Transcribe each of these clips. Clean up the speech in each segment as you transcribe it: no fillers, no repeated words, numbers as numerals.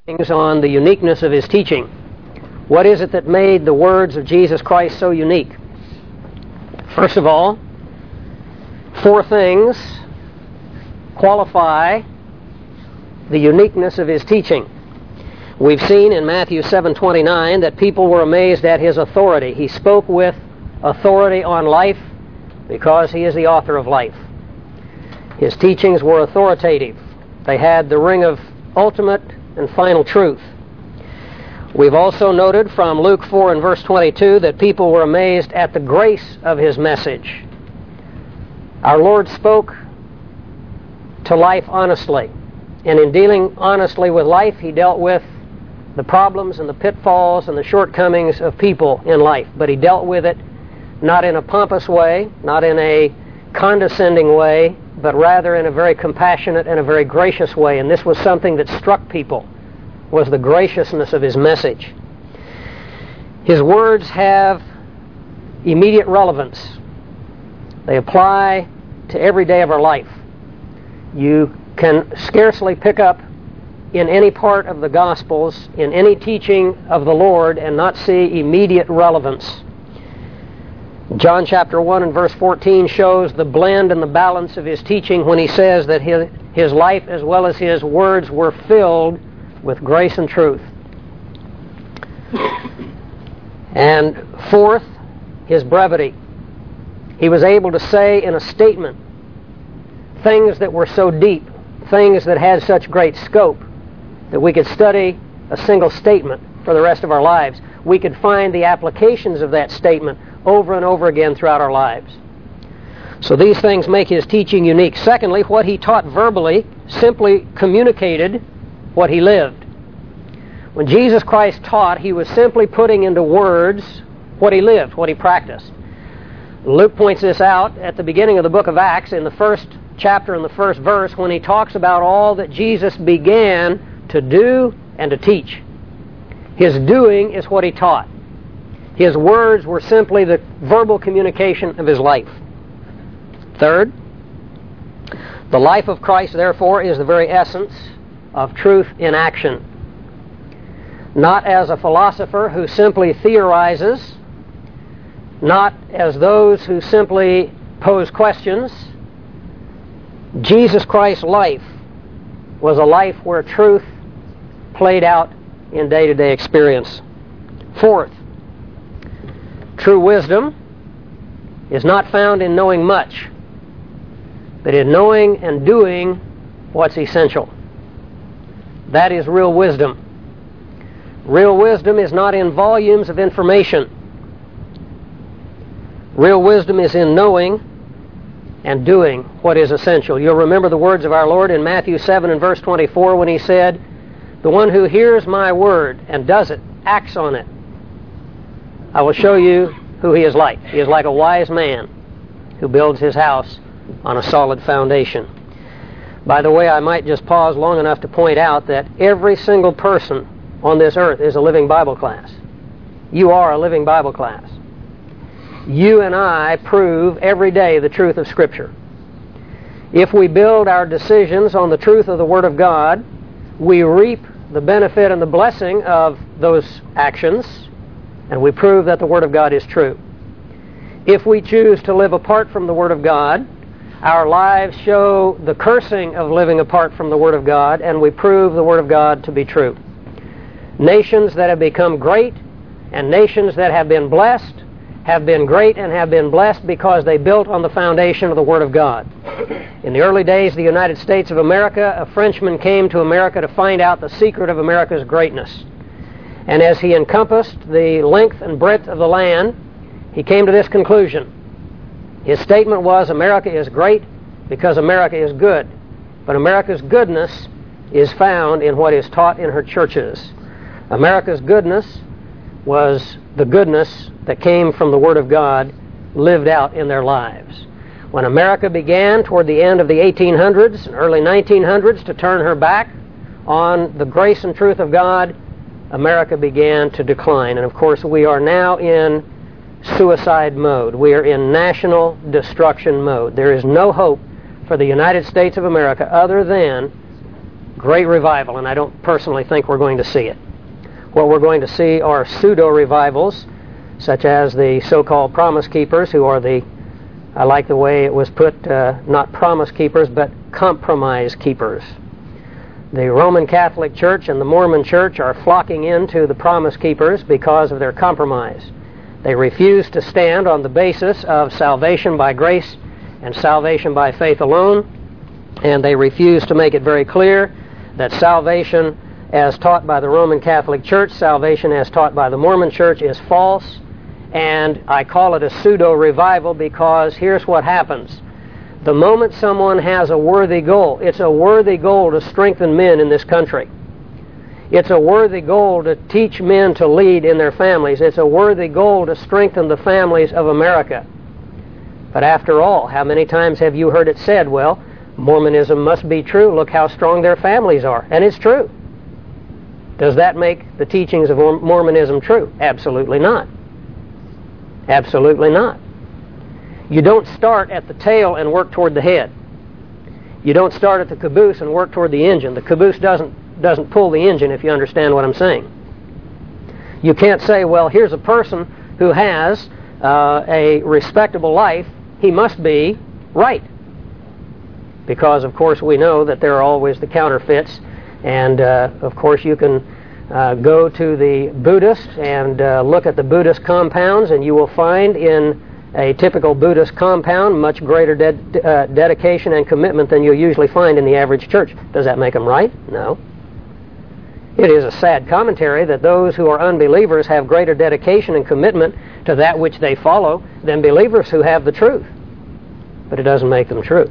things on the uniqueness of his teaching. What is it that made the words of Jesus Christ so unique? First of all, 4 things qualify the uniqueness of his teaching. We've seen in Matthew 7:29 that people were amazed at his authority. He spoke with authority on life because he is the author of life. His teachings were authoritative. They had the ring of ultimate and final truth. We've also noted from Luke 4 and verse 22 that people were amazed at the grace of his message. Our Lord spoke to life honestly, and in dealing honestly with life, he dealt with the problems and the pitfalls and the shortcomings of people in life, but he dealt with it not in a pompous way, not in a condescending way, but rather in a very compassionate and a very gracious way. And this was something that struck people, was the graciousness of his message. His words have immediate relevance. They apply to every day of our life. You can scarcely pick up in any part of the Gospels, in any teaching of the Lord, and not see immediate relevance. John chapter 1 and verse 14 shows the blend and the balance of his teaching when he says that his life as well as his words were filled with grace and truth. And fourth, his brevity. He was able to say in a statement things that were so deep, things that had such great scope, that we could study a single statement for the rest of our lives. We could find the applications of that statement over and over again throughout our lives. So these things make his teaching unique. Secondly, what he taught verbally simply communicated what he lived. When Jesus Christ taught, he was simply putting into words what he lived, what he practiced. Luke points this out at the beginning of the book of Acts in the first chapter and the first verse when he talks about all that Jesus began to do and to teach. His doing is what he taught. His words were simply the verbal communication of his life. Third, the life of Christ, therefore, is the very essence of truth in action. Not as a philosopher who simply theorizes, not as those who simply pose questions. Jesus Christ's life was a life where truth played out in day-to-day experience. Fourth, true wisdom is not found in knowing much, but in knowing and doing what's essential. That is real wisdom. Real wisdom is not in volumes of information. Real wisdom is in knowing and doing what is essential. You'll remember the words of our Lord in Matthew 7 and verse 24 when he said, "The one who hears my word and does it, acts on it, I will show you who he is like. He is like a wise man who builds his house on a solid foundation." By the way, I might just pause long enough to point out that every single person on this earth is a living Bible class. You are a living Bible class. You and I prove every day the truth of Scripture. If we build our decisions on the truth of the Word of God, we reap the benefit and the blessing of those actions, and we prove that the Word of God is true. If we choose to live apart from the Word of God, our lives show the cursing of living apart from the Word of God, and we prove the Word of God to be true. Nations that have become great and nations that have been blessed have been great and have been blessed because they built on the foundation of the Word of God. In the early days of the United States of America, a Frenchman came to America to find out the secret of America's greatness. And as he encompassed the length and breadth of the land, he came to this conclusion. His statement was, America is great because America is good. But America's goodness is found in what is taught in her churches. America's goodness was the goodness that came from the Word of God lived out in their lives. When America began toward the end of the 1800s and early 1900s to turn her back on the grace and truth of God, America began to decline. And of course, we are now in suicide mode. We are in national destruction mode. There is no hope for the United States of America other than great revival, and I don't personally think we're going to see it. What we're going to see are pseudo-revivals, such as the so-called Promise Keepers, who are I like the way it was put, not Promise Keepers, but Compromise Keepers. The Roman Catholic Church and the Mormon Church are flocking into the Promise Keepers because of their compromise. They refuse to stand on the basis of salvation by grace and salvation by faith alone, and they refuse to make it very clear that salvation as taught by the Roman Catholic Church, salvation as taught by the Mormon Church is false, and I call it a pseudo-revival because here's what happens. The moment someone has a worthy goal, it's a worthy goal to strengthen men in this country. It's a worthy goal to teach men to lead in their families. It's a worthy goal to strengthen the families of America. But after all, how many times have you heard it said, well, Mormonism must be true. Look how strong their families are. And it's true. Does that make the teachings of Mormonism true? Absolutely not. Absolutely not. You don't start at the tail and work toward the head. You don't start at the caboose and work toward the engine. The caboose doesn't pull the engine, if you understand what I'm saying. You can't say, well, here's a person who has a respectable life. He must be right. Because, of course, we know that there are always the counterfeits. And, of course, you can go to the Buddhists and look at the Buddhist compounds, and you will find in a typical Buddhist compound much greater dedication and commitment than you'll usually find in the average church. Does that make them right? No. It is a sad commentary that those who are unbelievers have greater dedication and commitment to that which they follow than believers who have the truth. But it doesn't make them true.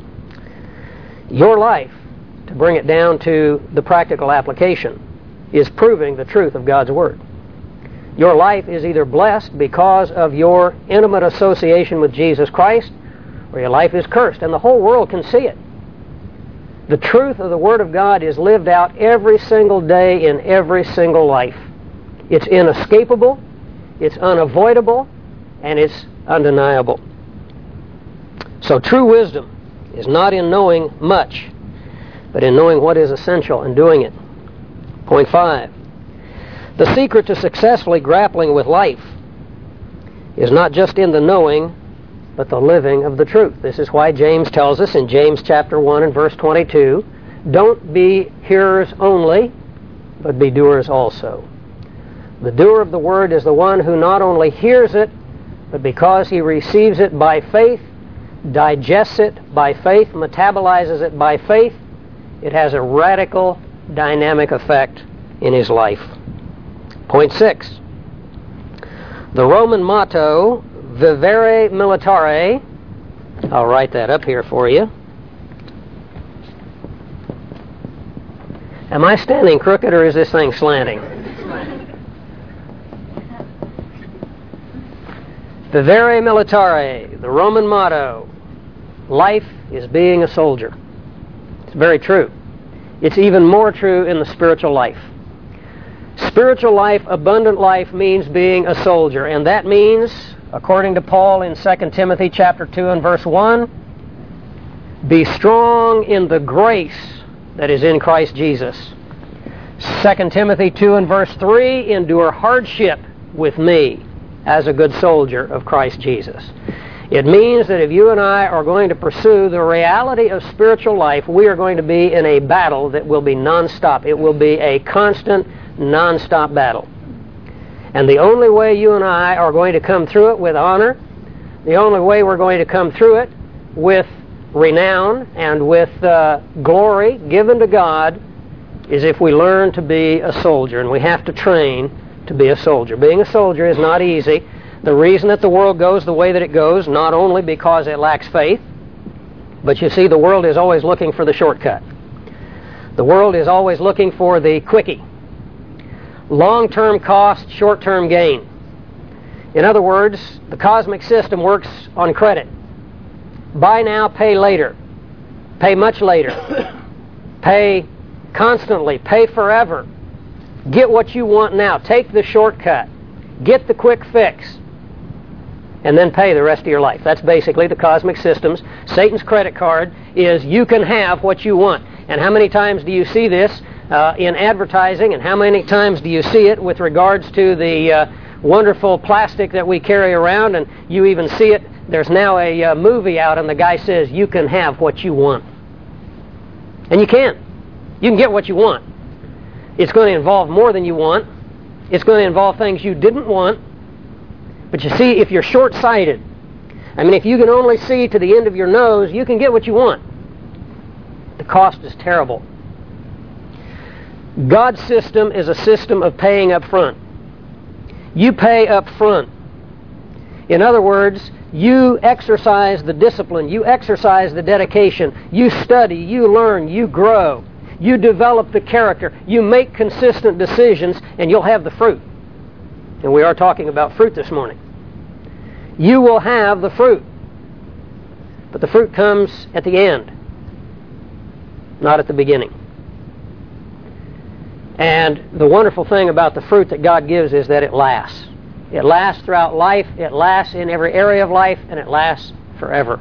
Your life, to bring it down to the practical application, is proving the truth of God's Word. Your life is either blessed because of your intimate association with Jesus Christ, or your life is cursed, and the whole world can see it. The truth of the Word of God is lived out every single day in every single life. It's inescapable, it's unavoidable, and it's undeniable. So true wisdom is not in knowing much, but in knowing what is essential and doing it. Point 5. The secret to successfully grappling with life is not just in the knowing, but the living of the truth. This is why James tells us in James chapter 1 and verse 22, don't be hearers only, but be doers also. The doer of the word is the one who not only hears it, but because he receives it by faith, digests it by faith, metabolizes it by faith, it has a radical dynamic effect in his life. Point 6. The Roman motto, Vivere Militare, I'll write that up here for you. Am I standing crooked or is this thing slanting? Vivere Militare, the Roman motto, life is being a soldier. It's very true. It's even more true in the spiritual life. Spiritual life, abundant life, means being a soldier. And that means, according to Paul in 2 Timothy chapter 2 and verse 1, be strong in the grace that is in Christ Jesus. 2 Timothy 2 and verse 3, endure hardship with me as a good soldier of Christ Jesus. It means that if you and I are going to pursue the reality of spiritual life, we are going to be in a battle that will be nonstop. It will be a constant, nonstop battle. And the only way you and I are going to come through it with honor, the only way we're going to come through it with renown and with glory given to God is if we learn to be a soldier. And we have to train to be a soldier. Being a soldier is not easy. The reason that the world goes the way that it goes, not only because it lacks faith, but you see, the world is always looking for the shortcut. The world is always looking for the quickie. Long-term cost, short-term gain. In other words, the cosmic system works on credit. Buy now, pay later. Pay much later. Pay constantly. Pay forever. Get what you want now. Take the shortcut. Get the quick fix. And then pay the rest of your life. That's basically the cosmic system's, Satan's credit card is you can have what you want. And how many times do you see this in advertising, and how many times do you see it with regards to the wonderful plastic that we carry around, and you even see it. There's now a movie out, and the guy says, you can have what you want. And you can. You can get what you want. It's going to involve more than you want. It's going to involve things you didn't want. But you see, if you're short-sighted, I mean, if you can only see to the end of your nose, you can get what you want. The cost is terrible. God's system is a system of paying up front. You pay up front. In other words, you exercise the discipline, you exercise the dedication, you study, you learn, you grow, you develop the character, you make consistent decisions, and you'll have the fruit. And we are talking about fruit this morning. You will have the fruit. But the fruit comes at the end, not at the beginning. And the wonderful thing about the fruit that God gives is that it lasts. It lasts throughout life, it lasts in every area of life, and it lasts forever.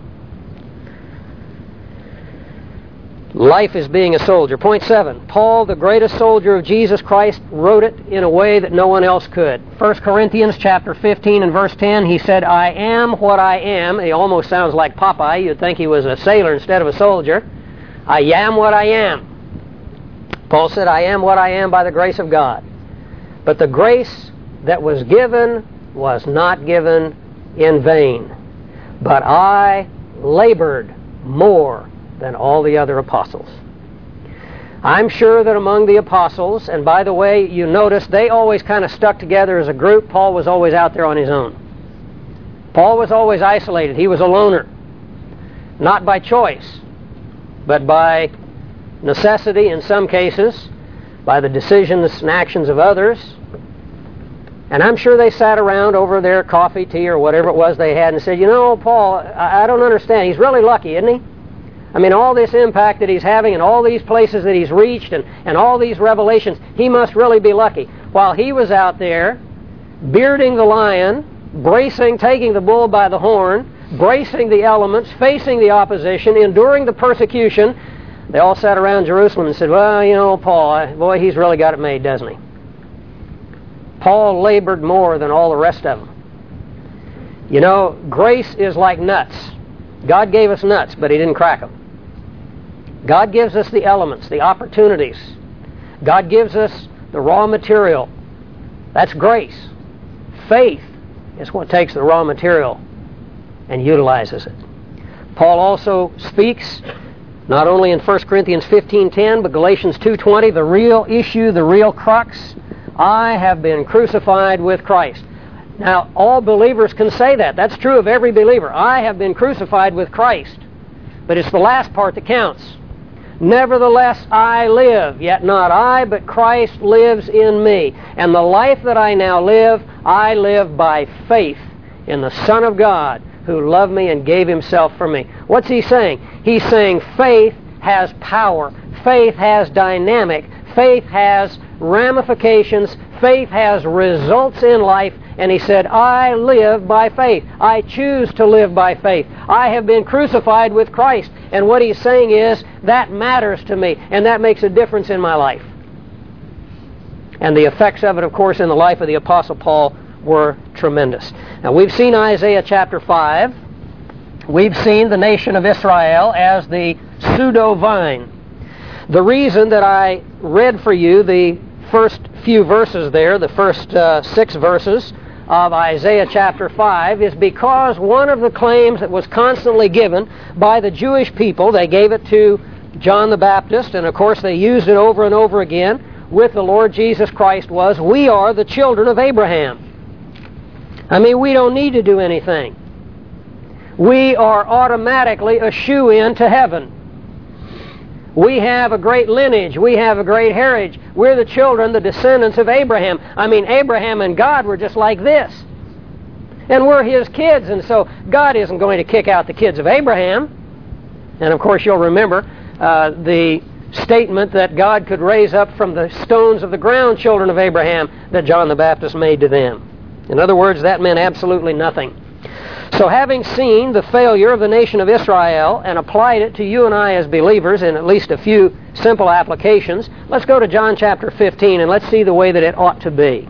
Life is being a soldier. Point 7. Paul, the greatest soldier of Jesus Christ, wrote it in a way that no one else could. 1 Corinthians chapter 15 and verse 10, he said, I am what I am. He almost sounds like Popeye. You'd think he was a sailor instead of a soldier. I am what I am. Paul said, I am what I am by the grace of God. But the grace that was given was not given in vain. But I labored more than all the other apostles. I'm sure that among the apostles, and by the way, you notice they always kind of stuck together as a group. Paul was always out there on his own. Paul was always isolated. He was a loner. Not by choice, but by necessity in some cases, by the decisions and actions of others. And I'm sure they sat around over their coffee, tea, or whatever it was they had and said, you know, Paul, I don't understand. He's really lucky, isn't he? I mean, all this impact that he's having and all these places that he's reached and all these revelations, he must really be lucky. While he was out there bearding the lion, bracing, taking the bull by the horn, bracing the elements, facing the opposition, enduring the persecution, they all sat around Jerusalem and said, well, you know, Paul, boy, he's really got it made, doesn't he? Paul labored more than all the rest of them. You know, grace is like nuts. God gave us nuts, but He didn't crack them. God gives us the elements, the opportunities. God gives us the raw material. That's grace. Faith is what takes the raw material and utilizes it. Paul also speaks not only in 1 Corinthians 15:10, but Galatians 2:20, the real issue, the real crux. I have been crucified with Christ. Now, all believers can say that. That's true of every believer. I have been crucified with Christ. But it's the last part that counts. Nevertheless, I live, yet not I, but Christ lives in me. And the life that I now live, I live by faith in the Son of God, who loved me and gave Himself for me. What's he saying? He's saying faith has power. Faith has dynamic. Faith has ramifications. Faith has results in life. And he said, I live by faith. I choose to live by faith. I have been crucified with Christ. And what he's saying is, that matters to me. And that makes a difference in my life. And the effects of it, of course, in the life of the Apostle Paul were tremendous. Now, we've seen Isaiah chapter 5. We've seen the nation of Israel as the pseudo-vine. The reason that I read for you the first few verses there, the first 6 verses of Isaiah chapter 5, is because one of the claims that was constantly given by the Jewish people, they gave it to John the Baptist, and of course they used it over and over again with the Lord Jesus Christ, was, we are the children of Abraham. I mean, we don't need to do anything. We are automatically a shoo-in to heaven. We have a great lineage. We have a great heritage. We're the children, the descendants of Abraham. I mean, Abraham and God were just like this. And we're His kids, and so God isn't going to kick out the kids of Abraham. And of course, you'll remember the statement that God could raise up from the stones of the ground children of Abraham that John the Baptist made to them. In other words, that meant absolutely nothing. So having seen the failure of the nation of Israel and applied it to you and I as believers in at least a few simple applications, let's go to John chapter 15 and let's see the way that it ought to be.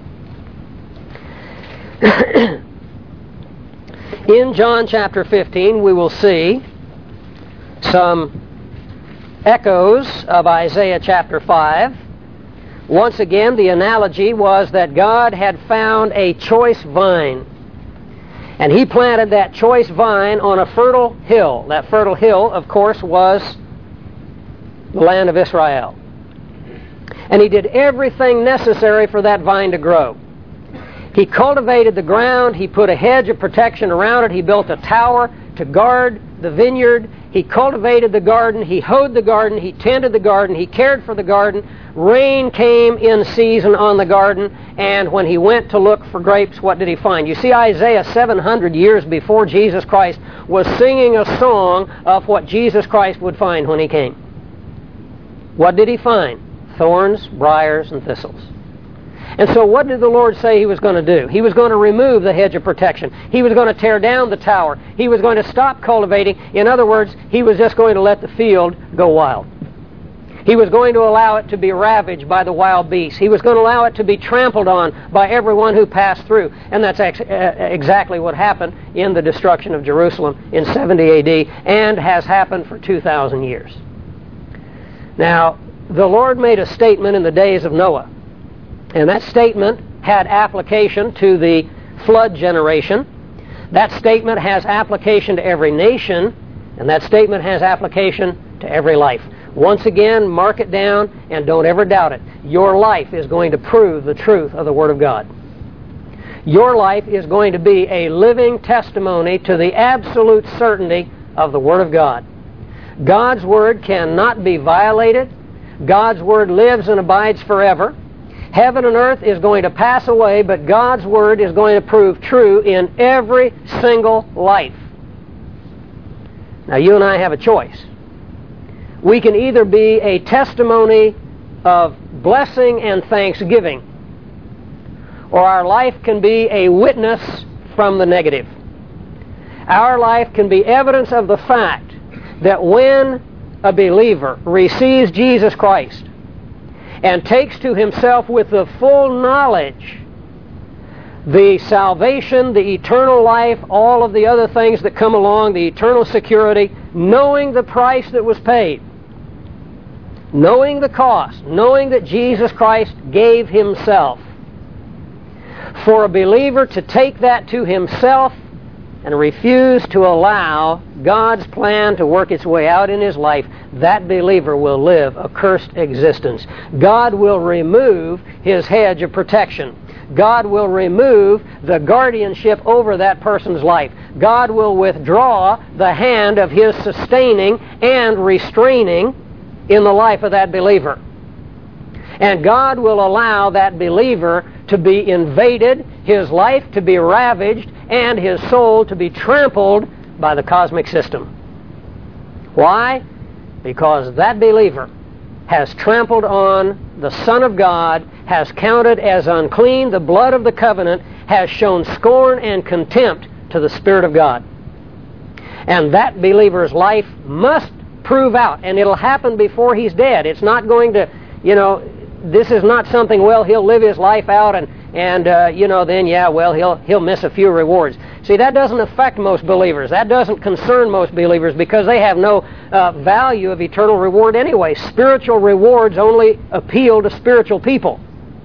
In John chapter 15 we will see some echoes of Isaiah chapter 5. Once again, the analogy was that God had found a choice vine, and He planted that choice vine on a fertile hill. That fertile hill, of course, was the land of Israel. And He did everything necessary for that vine to grow. He cultivated the ground. He put a hedge of protection around it. He built a tower to guard the vineyard. He cultivated the garden. He hoed the garden. He tended the garden. He cared for the garden. Rain came in season on the garden. And when he went to look for grapes, what did he find? You see, Isaiah 700 years before Jesus Christ was singing a song of what Jesus Christ would find when He came. What did He find? Thorns, briars, and thistles. And so what did the Lord say He was going to do? He was going to remove the hedge of protection. He was going to tear down the tower. He was going to stop cultivating. In other words, He was just going to let the field go wild. He was going to allow it to be ravaged by the wild beasts. He was going to allow it to be trampled on by everyone who passed through. And that's exactly what happened in the destruction of Jerusalem in 70 A.D. and has happened for 2,000 years. Now, the Lord made a statement in the days of Noah. And that statement had application to the flood generation. That statement has application to every nation. And that statement has application to every life. Once again, mark it down and don't ever doubt it. Your life is going to prove the truth of the Word of God. Your life is going to be a living testimony to the absolute certainty of the Word of God. God's Word cannot be violated. God's Word lives and abides forever. Heaven and earth is going to pass away, but God's Word is going to prove true in every single life. Now, you and I have a choice. We can either be a testimony of blessing and thanksgiving, or our life can be a witness from the negative. Our life can be evidence of the fact that when a believer receives Jesus Christ and takes to himself with the full knowledge the salvation, the eternal life, all of the other things that come along, the eternal security, knowing the price that was paid, knowing the cost, knowing that Jesus Christ gave Himself, for a believer to take that to himself and refuse to allow God's plan to work its way out in his life, that believer will live a cursed existence. God will remove His hedge of protection. God will remove the guardianship over that person's life. God will withdraw the hand of His sustaining and restraining in the life of that believer. And God will allow that believer to be invaded, his life to be ravaged, and his soul to be trampled by the cosmic system. Why? Because that believer has trampled on the Son of God, has counted as unclean the blood of the covenant, has shown scorn and contempt to the Spirit of God. And that believer's life must prove out, and it'll happen before he's dead. It's not going to, this is not something, well, he'll live his life out and then, he'll miss a few rewards. See, that doesn't affect most believers. That doesn't concern most believers because they have no value of eternal reward anyway. Spiritual rewards only appeal to spiritual people.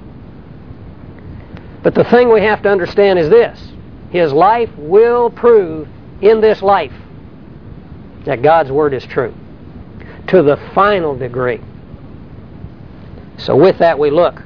But the thing we have to understand is this. His life will prove in this life that God's Word is true to the final degree. So with that we look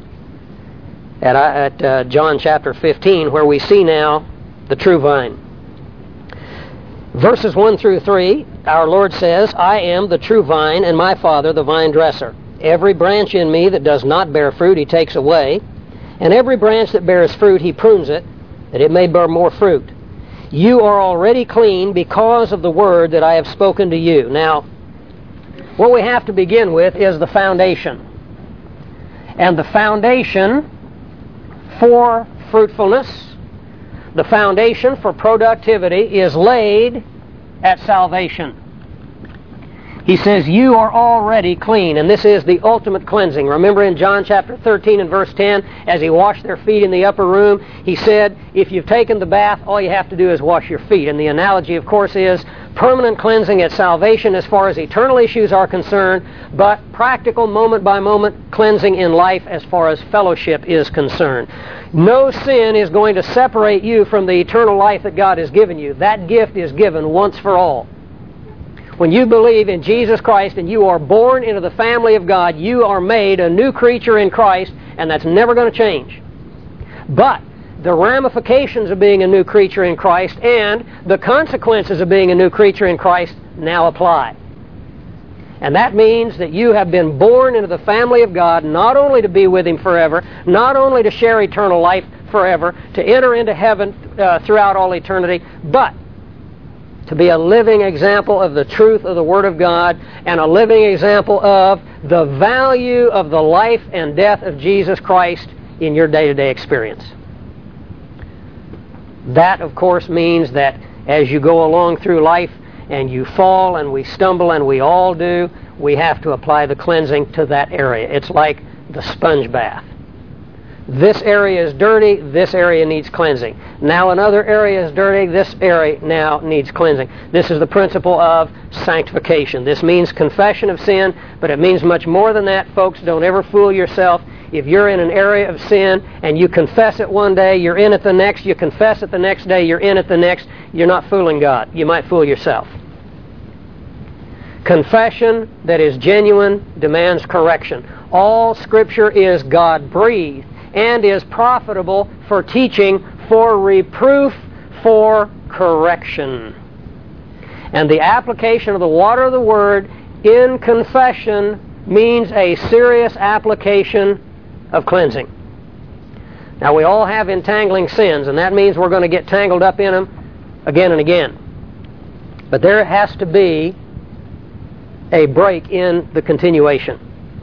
at John chapter 15, where we see now the true vine. Verses 1 through 3, our Lord says, I am the true vine, and my Father the vine dresser. Every branch in me that does not bear fruit He takes away, and every branch that bears fruit He prunes it, that it may bear more fruit. You are already clean because of the word that I have spoken to you. Now, what we have to begin with is the foundation. And the foundation for fruitfulness, The foundation for productivity is laid at salvation. He says, you are already clean, and this is the ultimate cleansing. Remember in John chapter 13 and verse 10, as he washed their feet in the upper room, he said, if you've taken the bath, all you have to do is wash your feet. And the analogy, of course, is permanent cleansing at salvation as far as eternal issues are concerned, but practical moment-by-moment cleansing in life as far as fellowship is concerned. No sin is going to separate you from the eternal life that God has given you. That gift is given once for all. When you believe in Jesus Christ and you are born into the family of God, you are made a new creature in Christ, and that's never going to change. But the ramifications of being a new creature in Christ and the consequences of being a new creature in Christ now apply. And that means that you have been born into the family of God not only to be with Him forever, not only to share eternal life forever, to enter into heaven throughout all eternity, but to be a living example of the truth of the Word of God and a living example of the value of the life and death of Jesus Christ in your day-to-day experience. That, of course, means that as you go along through life and you fall and we stumble, and we all do, we have to apply the cleansing to that area. It's like the sponge bath. This area is dirty, this area needs cleansing. Now another area is dirty, this area now needs cleansing. This is the principle of sanctification. This means confession of sin, but it means much more than that, folks. Don't ever fool yourself. If you're in an area of sin and you confess it one day, you're in it the next, you confess it the next day, you're in it the next, you're not fooling God. You might fool yourself. Confession that is genuine demands correction. All Scripture is God-breathed and is profitable for teaching, for reproof, for correction. And the application of the water of the Word in confession means a serious application of cleansing. Now, we all have entangling sins, and that means we're going to get tangled up in them again and again. But there has to be a break in the continuation.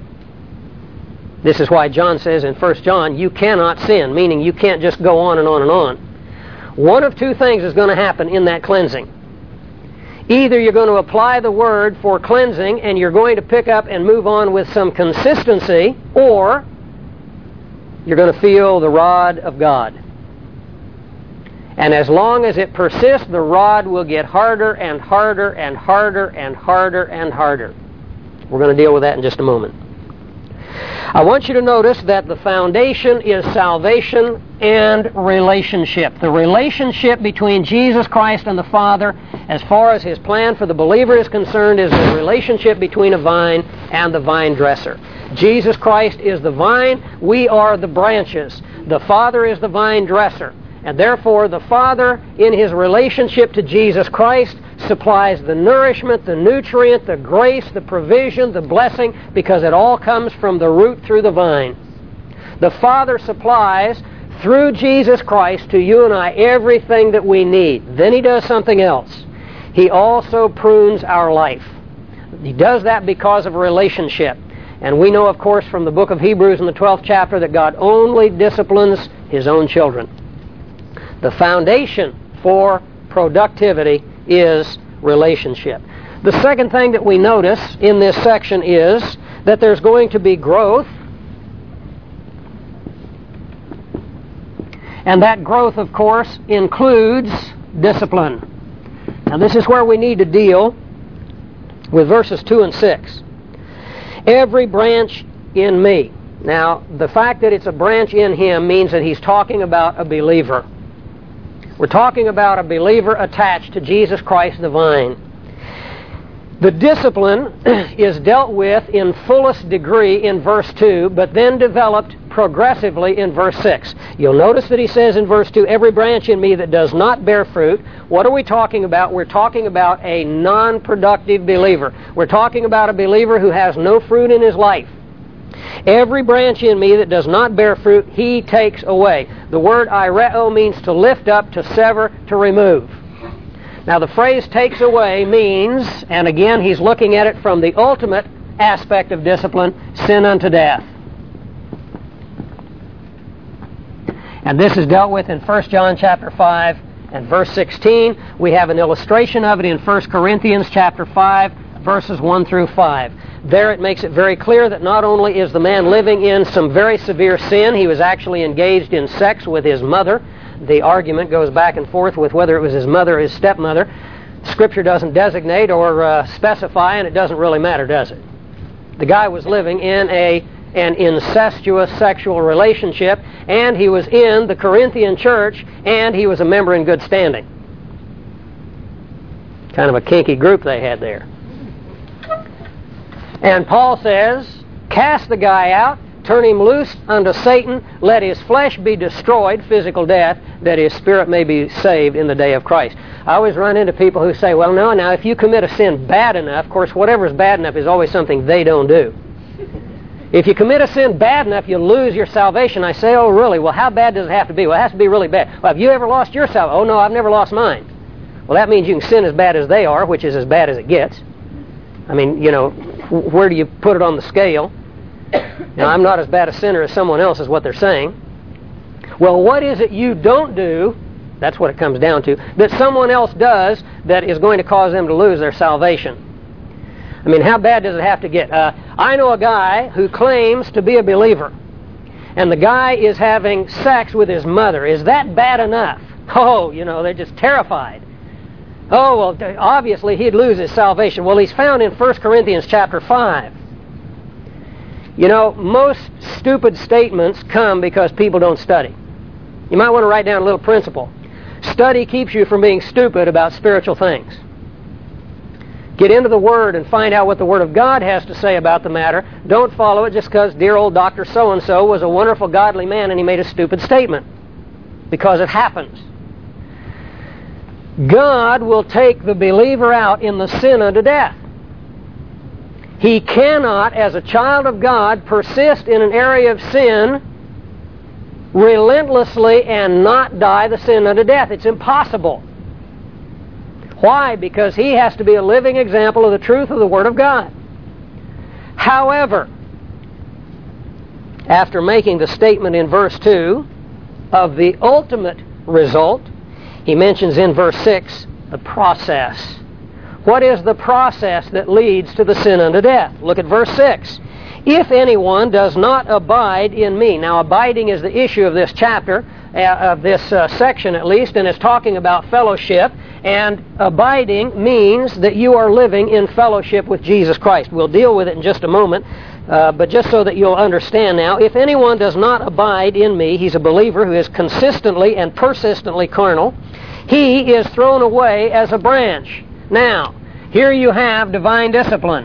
This is why John says in 1 John, you cannot sin, meaning you can't just go on and on and on. One of two things is going to happen in that cleansing. Either you're going to apply the Word for cleansing and you're going to pick up and move on with some consistency, or you're going to feel the rod of God. And as long as it persists, the rod will get harder and harder and harder and harder and harder. We're going to deal with that in just a moment. I want you to notice that the foundation is salvation and relationship. The relationship between Jesus Christ and the Father, as far as His plan for the believer is concerned, is the relationship between a vine and the vine dresser. Jesus Christ is the vine, we are the branches. The Father is the vine dresser. And therefore, the Father, in His relationship to Jesus Christ, supplies the nourishment, the nutrient, the grace, the provision, the blessing, because it all comes from the root through the vine. The Father supplies, through Jesus Christ, to you and I, everything that we need. Then He does something else. He also prunes our life. He does that because of a relationship. And we know, of course, from the book of Hebrews in the 12th chapter that God only disciplines His own children. The foundation for productivity is relationship. The second thing that we notice in this section is that there's going to be growth, and that growth, of course, includes discipline. Now, this is where we need to deal with verses 2 and 6. Every branch in me. Now, the fact that it's a branch in Him means that He's talking about a believer. We're talking about a believer attached to Jesus Christ the vine. The discipline is dealt with in fullest degree in verse 2, but then developed progressively in verse 6. You'll notice that he says in verse 2, every branch in me that does not bear fruit. What are we talking about? We're talking about a non-productive believer. We're talking about a believer who has no fruit in his life. Every branch in me that does not bear fruit, He takes away. The word aireo means to lift up, to sever, to remove. Now the phrase takes away means, and again he's looking at it from the ultimate aspect of discipline, sin unto death. And this is dealt with in 1 John chapter 5 and verse 16. We have an illustration of it in 1 Corinthians chapter 5, verses 1 through 5. There it makes it very clear that not only is the man living in some very severe sin, he was actually engaged in sex with his mother. The argument goes back and forth with whether it was his mother or his stepmother. Scripture doesn't designate or specify, and it doesn't really matter, does it? The guy was living in an incestuous sexual relationship, and he was in the Corinthian church, and he was a member in good standing. Kind of a kinky group they had there. And Paul says, cast the guy out, turn him loose unto Satan, let his flesh be destroyed, physical death, that his spirit may be saved in the day of Christ. I always run into people who say, well, no, now if you commit a sin bad enough, of course, whatever is bad enough is always something they don't do. If you commit a sin bad enough, you lose your salvation. I say, oh, really? Well, how bad does it have to be? Well, it has to be really bad. Well, have you ever lost your salvation? Oh, no, I've never lost mine. Well, that means you can sin as bad as they are, which is as bad as it gets. I mean, where do you put it on the scale? Now, I'm not as bad a sinner as someone else is what they're saying. Well, what is it you don't do, that's what it comes down to, that someone else does that is going to cause them to lose their salvation? I mean, how bad does it have to get? I know a guy who claims to be a believer, and the guy is having sex with his mother. Is that bad enough? Oh, they're just terrified. Oh, well, obviously he'd lose his salvation. Well, he's found in 1 Corinthians chapter 5. Most stupid statements come because people don't study. You might want to write down a little principle. Study keeps you from being stupid about spiritual things. Get into the Word and find out what the Word of God has to say about the matter. Don't follow it just because dear old Dr. So-and-so was a wonderful godly man and he made a stupid statement. Because it happens. God will take the believer out in the sin unto death. He cannot, as a child of God, persist in an area of sin relentlessly and not die the sin unto death. It's impossible. Why? Because he has to be a living example of the truth of the Word of God. However, after making the statement in verse 2 of the ultimate result, he mentions in verse 6 the process. What is the process that leads to the sin unto death? Look at verse 6. If anyone does not abide in me. Now, abiding is the issue of this chapter, of this section at least, and it's talking about fellowship. And abiding means that you are living in fellowship with Jesus Christ. We'll deal with it in just a moment, but just so that you'll understand now, if anyone does not abide in me, he's a believer who is consistently and persistently carnal, he is thrown away as a branch. Now, here you have divine discipline.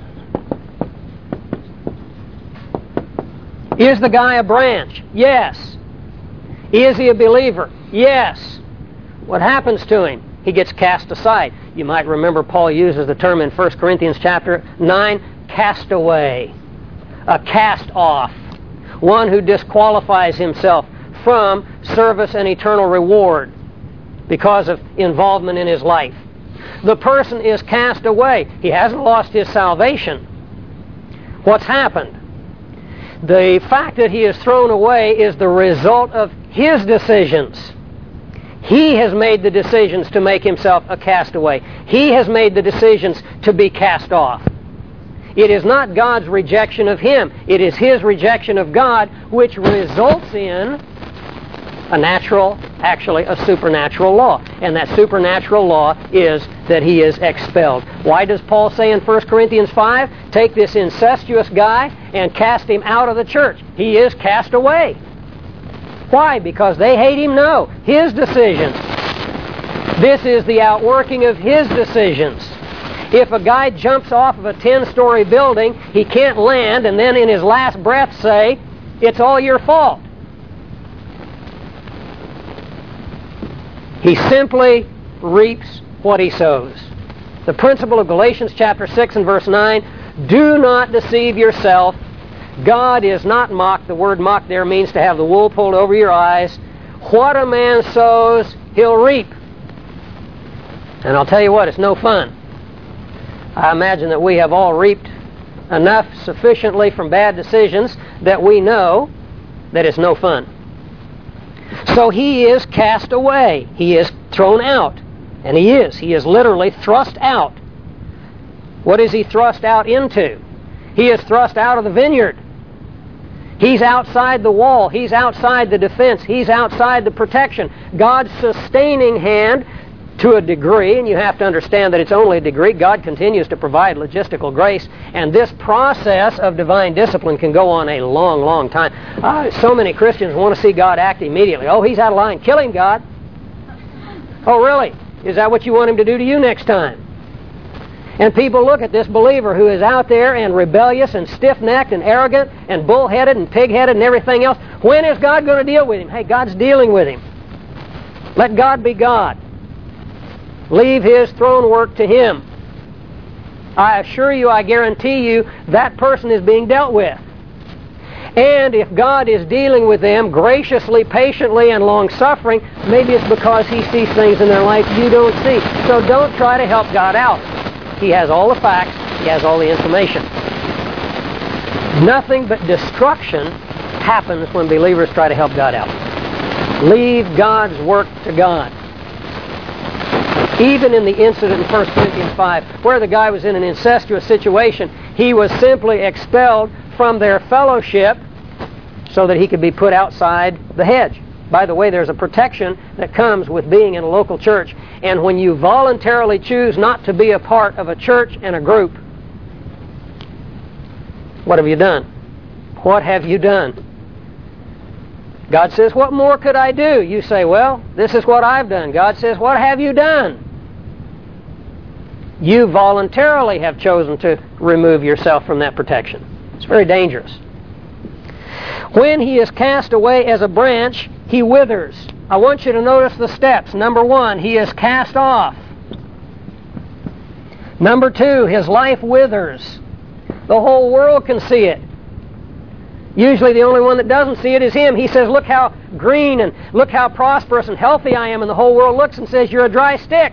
Is the guy a branch? Yes. Is he a believer? Yes. What happens to him? He gets cast aside. You might remember Paul uses the term in 1 Corinthians chapter 9, cast away. A cast off. One who disqualifies himself from service and eternal reward because of involvement in his life. The person is cast away. He hasn't lost his salvation. What's happened? The fact that he is thrown away is the result of his decisions. He has made the decisions to make himself a castaway. He has made the decisions to be cast off. It is not God's rejection of him. It is his rejection of God, which results in a supernatural law. And that supernatural law is that he is expelled. Why does Paul say in 1 Corinthians 5, take this incestuous guy and cast him out of the church? He is cast away. Why? Because they hate him? No. His decisions. This is the outworking of his decisions. If a guy jumps off of a 10-story building, he can't land and then in his last breath say, it's all your fault. He simply reaps what he sows. The principle of Galatians chapter 6 and verse 9, do not deceive yourself. God is not mocked. The word mocked there means to have the wool pulled over your eyes. What a man sows, he'll reap. And I'll tell you what, it's no fun. I imagine that we have all reaped enough sufficiently from bad decisions that we know that it's no fun. So he is cast away. He is thrown out. And he is. He is literally thrust out. What is he thrust out into? He is thrust out of the vineyard. He's outside the wall. He's outside the defense. He's outside the protection. God's sustaining hand, to a degree, and you have to understand that it's only a degree. God continues to provide logistical grace, and this process of divine discipline can go on a long, long time. So many Christians want to see God act immediately. Oh, he's out of line. Kill him, God. Oh, really? Is that what you want him to do to you next time? And people look at this believer who is out there and rebellious and stiff-necked and arrogant and bull-headed and pig-headed and everything else. When is God going to deal with him? Hey, God's dealing with him. Let God be God. Leave his throne work to him. I assure you, I guarantee you, that person is being dealt with. And if God is dealing with them graciously, patiently, and long-suffering, maybe it's because he sees things in their life you don't see. So don't try to help God out. He has all the facts. He has all the information. Nothing but destruction happens when believers try to help God out. Leave God's work to God. Even in the incident in 1 Corinthians 5, where the guy was in an incestuous situation, he was simply expelled from their fellowship so that he could be put outside the hedge. By the way, there's a protection that comes with being in a local church. And when you voluntarily choose not to be a part of a church and a group, what have you done? What have you done? God says, what more could I do? You say, well, this is what I've done. God says, what have you done? You voluntarily have chosen to remove yourself from that protection. It's very dangerous. When he is cast away as a branch, he withers. I want you to notice the steps. Number 1, he is cast off. Number 2, his life withers. The whole world can see it. Usually the only one that doesn't see it is him. He says, look how green and look how prosperous and healthy I am. And the whole world looks and says, you're a dry stick.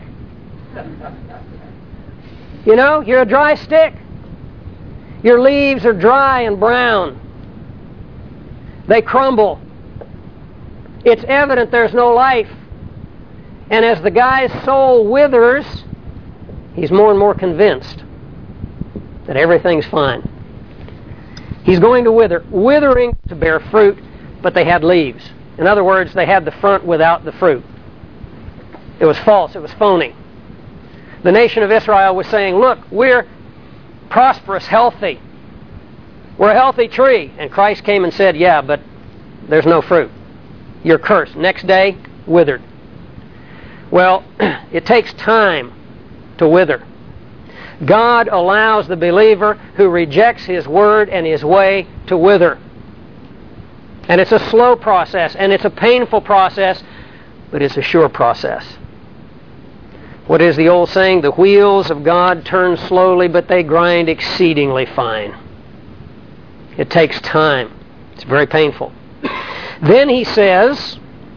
You know, you're a dry stick. Your leaves are dry and brown. They crumble. It's evident there's no life. And as the guy's soul withers, he's more and more convinced that everything's fine. He's going to wither. Withering to bear fruit, but they had leaves. In other words, they had the front without the fruit. It was false. It was phony. The nation of Israel was saying, look, we're prosperous, healthy. We're a healthy tree. And Christ came and said, yeah, but there's no fruit. You're cursed. Next day, withered. Well, it takes time to wither. God allows the believer who rejects his word and his way to wither. And it's a slow process, and it's a painful process, but it's a sure process. What is the old saying? The wheels of God turn slowly, but they grind exceedingly fine. It takes time. It's very painful. Then he says,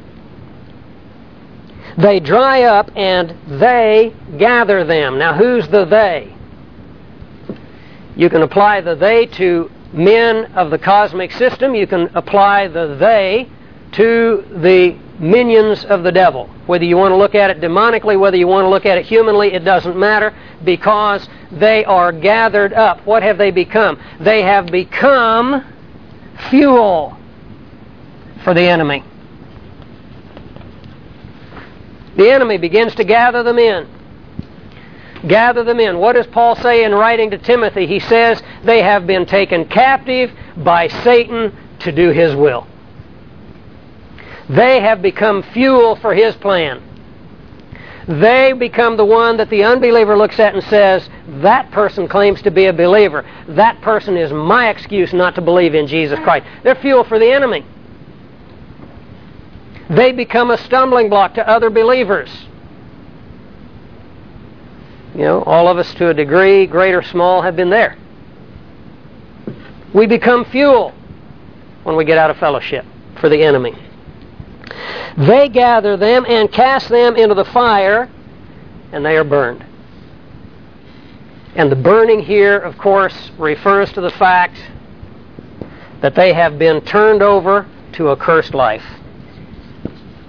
they dry up and they gather them. Now who's the they? You can apply the they to men of the cosmic system. You can apply the they to the minions of the devil. Whether you want to look at it demonically, whether you want to look at it humanly, it doesn't matter, because they are gathered up. What have they become? They have become fuel for the enemy. The enemy begins to gather them in. Gather them in. What does Paul say in writing to Timothy? He says they have been taken captive by Satan to do his will. They have become fuel for his plan. They become the one that the unbeliever looks at and says, that person claims to be a believer. That person is my excuse not to believe in Jesus Christ. They're fuel for the enemy. They become a stumbling block to other believers. You know, all of us to a degree, great or small, have been there. We become fuel when we get out of fellowship for the enemy. They gather them and cast them into the fire, and they are burned. And the burning here, of course, refers to the fact that they have been turned over to a cursed life.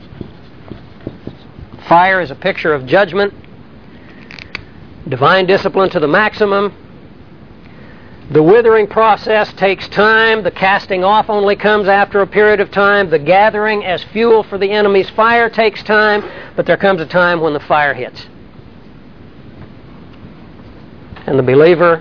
Fire is a picture of judgment. Divine discipline to the maximum. The withering process takes time. The casting off only comes after a period of time. The gathering as fuel for the enemy's fire takes time, but there comes a time when the fire hits. And the believer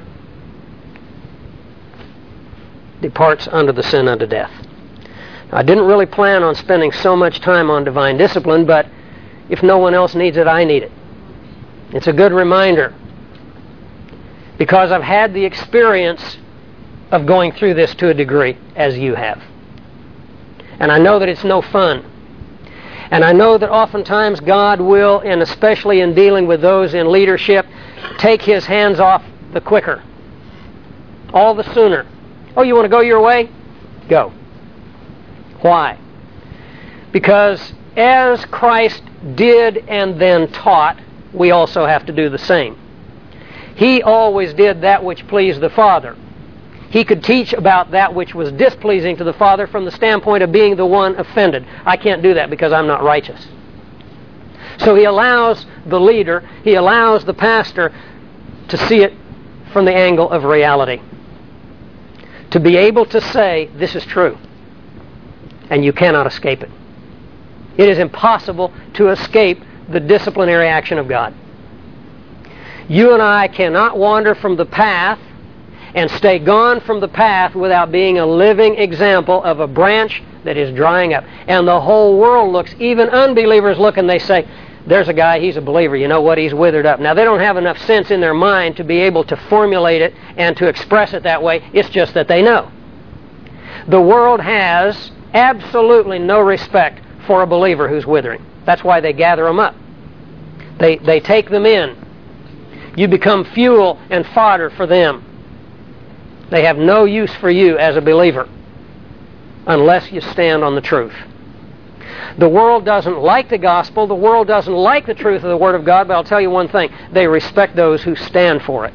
departs under the sin unto death. Now, I didn't really plan on spending so much time on divine discipline, but if no one else needs it, I need it. It's a good reminder, because I've had the experience of going through this to a degree, as you have. And I know that it's no fun. And I know that oftentimes God will, and especially in dealing with those in leadership, take His hands off the quicker. All the sooner. Oh, you want to go your way? Go. Why? Because as Christ did and then taught, we also have to do the same. He always did that which pleased the Father. He could teach about that which was displeasing to the Father from the standpoint of being the one offended. I can't do that because I'm not righteous. So He allows the leader, He allows the pastor to see it from the angle of reality. To be able to say, this is true, and you cannot escape it. It is impossible to escape the disciplinary action of God. You and I cannot wander from the path and stay gone from the path without being a living example of a branch that is drying up. And the whole world looks, even unbelievers look and they say, there's a guy, he's a believer, you know what, he's withered up. Now, they don't have enough sense in their mind to be able to formulate it and to express it that way. It's just that they know. The world has absolutely no respect for a believer who's withering. That's why they gather them up. They take them in. You become fuel and fodder for them. They have no use for you as a believer unless you stand on the truth. The world doesn't like the gospel. The world doesn't like the truth of the Word of God, but I'll tell you one thing. They respect those who stand for it.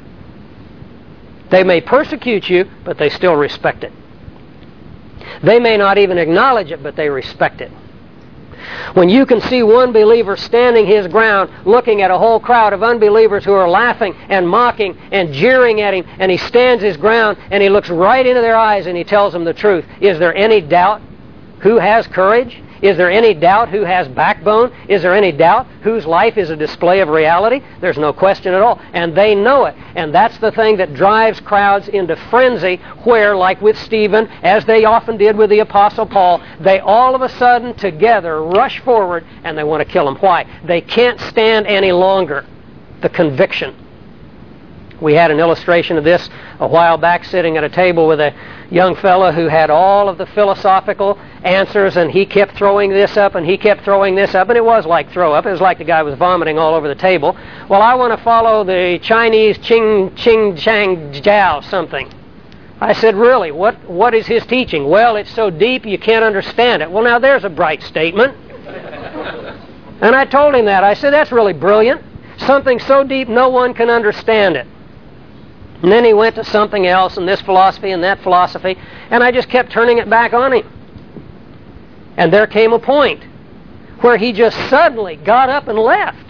They may persecute you, but they still respect it. They may not even acknowledge it, but they respect it. When you can see one believer standing his ground, looking at a whole crowd of unbelievers who are laughing and mocking and jeering at him, and he stands his ground and he looks right into their eyes and he tells them the truth, is there any doubt who has courage? Is there any doubt who has backbone? Is there any doubt whose life is a display of reality? There's no question at all. And they know it. And that's the thing that drives crowds into frenzy where, like with Stephen, as they often did with the Apostle Paul, they all of a sudden together rush forward and they want to kill him. Why? They can't stand any longer the conviction. We had an illustration of this a while back, sitting at a table with a young fellow who had all of the philosophical answers, and he kept throwing this up and he kept throwing this up, and it was like throw up. It was like the guy was vomiting all over the table. Well, I want to follow the Chinese Ching Chang Jiao something. I said, really, what is his teaching? Well, it's so deep you can't understand it. Well, now there's a bright statement. And I told him that. I said, that's really brilliant. Something so deep no one can understand it. And then he went to something else, and this philosophy and that philosophy, and I just kept turning it back on him. And there came a point where he just suddenly got up and left.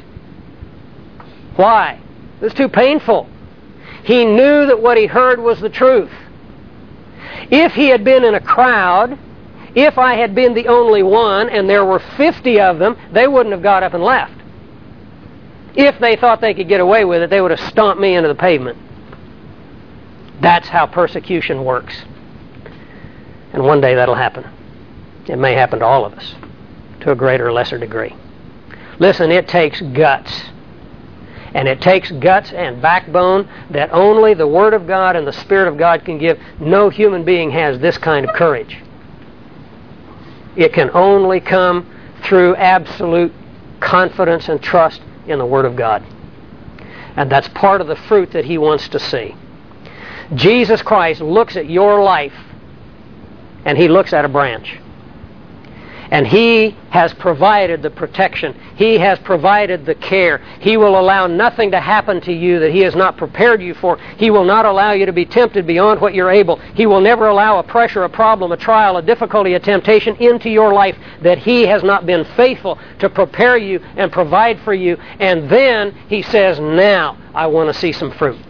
Why? It was too painful. He knew that what he heard was the truth. If he had been in a crowd, if I had been the only one, and there were 50 of them, they wouldn't have got up and left. If they thought they could get away with it, they would have stomped me into the pavement. That's how persecution works. And one day that'll happen. It may happen to all of us, to a greater or lesser degree. Listen, it takes guts. And it takes guts and backbone that only the Word of God and the Spirit of God can give. No human being has this kind of courage. It can only come through absolute confidence and trust in the Word of God. And that's part of the fruit that He wants to see. Jesus Christ looks at your life, and He looks at a branch. And He has provided the protection. He has provided the care. He will allow nothing to happen to you that He has not prepared you for. He will not allow you to be tempted beyond what you're able. He will never allow a pressure, a problem, a trial, a difficulty, a temptation into your life that He has not been faithful to prepare you and provide for you. And then He says, now I want to see some fruit.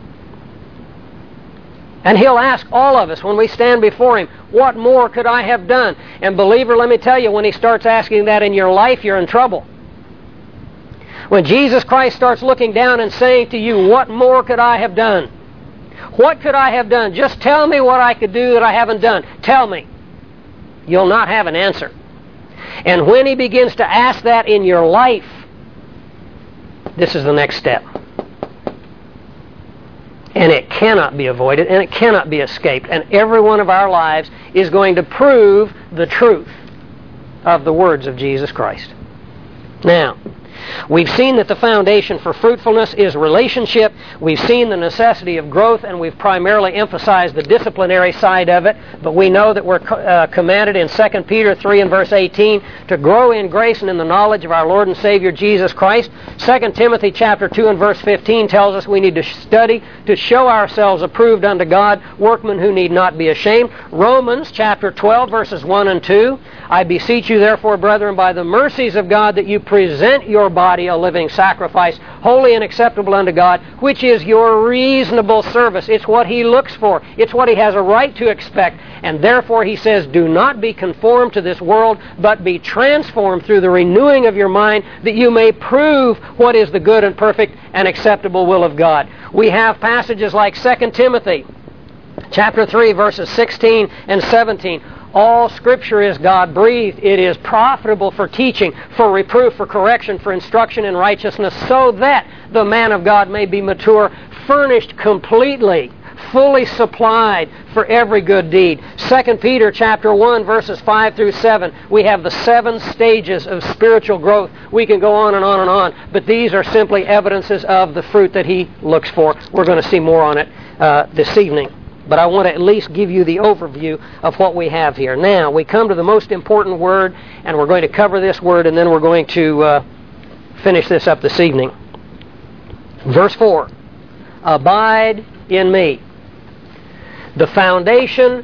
And He'll ask all of us when we stand before Him, what more could I have done? And believer, let me tell you, when He starts asking that in your life, you're in trouble. When Jesus Christ starts looking down and saying to you, what more could I have done? What could I have done? Just tell me what I could do that I haven't done. Tell me. You'll not have an answer. And when He begins to ask that in your life, this is the next step. And it cannot be avoided, and it cannot be escaped. And every one of our lives is going to prove the truth of the words of Jesus Christ. Now, we've seen that the foundation for fruitfulness is relationship. We've seen the necessity of growth, and we've primarily emphasized the disciplinary side of it. But we know that we're commanded in 2 Peter 3 and verse 18 to grow in grace and in the knowledge of our Lord and Savior Jesus Christ. 2 Timothy chapter 2 and verse 15 tells us we need to study to show ourselves approved unto God, workmen who need not be ashamed. Romans chapter 12 verses 1 and 2. I beseech you therefore, brethren, by the mercies of God, that you present your body a living sacrifice, holy and acceptable unto God, which is your reasonable service. It's what He looks for. It's what He has a right to expect. And therefore He says, do not be conformed to this world, but be transformed through the renewing of your mind, that you may prove what is the good and perfect and acceptable will of God. We have passages like 2 Timothy chapter 3 verses 16 and 17. All Scripture is God-breathed. It is profitable for teaching, for reproof, for correction, for instruction in righteousness, so that the man of God may be mature, furnished completely, fully supplied for every good deed. 2 Peter chapter 1, verses 5 through 7. We have the 7 stages of spiritual growth. We can go on and on and on, but these are simply evidences of the fruit that He looks for. We're going to see more on it this evening. But I want to at least give you the overview of what we have here. Now, we come to the most important word, and we're going to cover this word, and then we're going to finish this up this evening. Verse 4, abide in me. The foundation